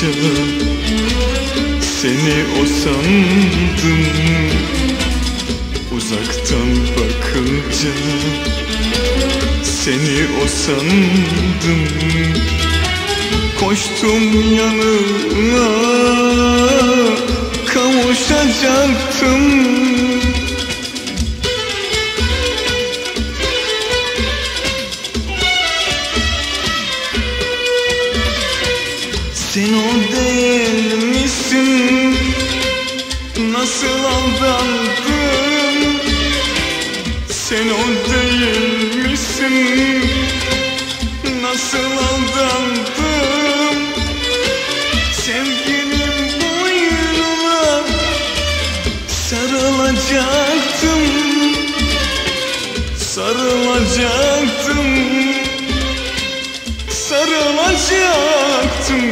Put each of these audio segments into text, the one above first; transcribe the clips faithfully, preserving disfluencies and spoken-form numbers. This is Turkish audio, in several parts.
seni o sandım. Uzaktan bakınca seni o sandım. Koştum yanına, kavuşacaktım. Sen o değil misin? Nasıl aldandım? Sen o değil misin? Nasıl aldandım? Sevgilim boynuna sarılacaktım, sarılacaktım, sarılacaktım.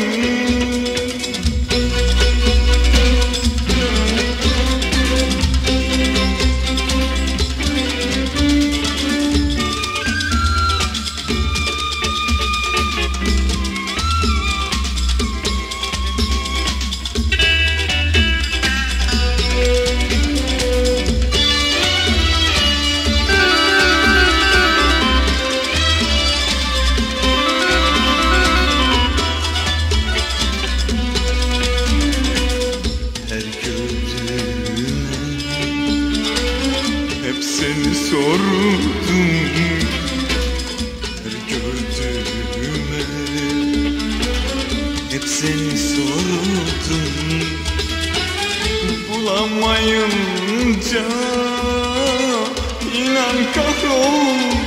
Seni sordum her gördüğüme, hep seni sordum. Bulamayınca inan kahroldum.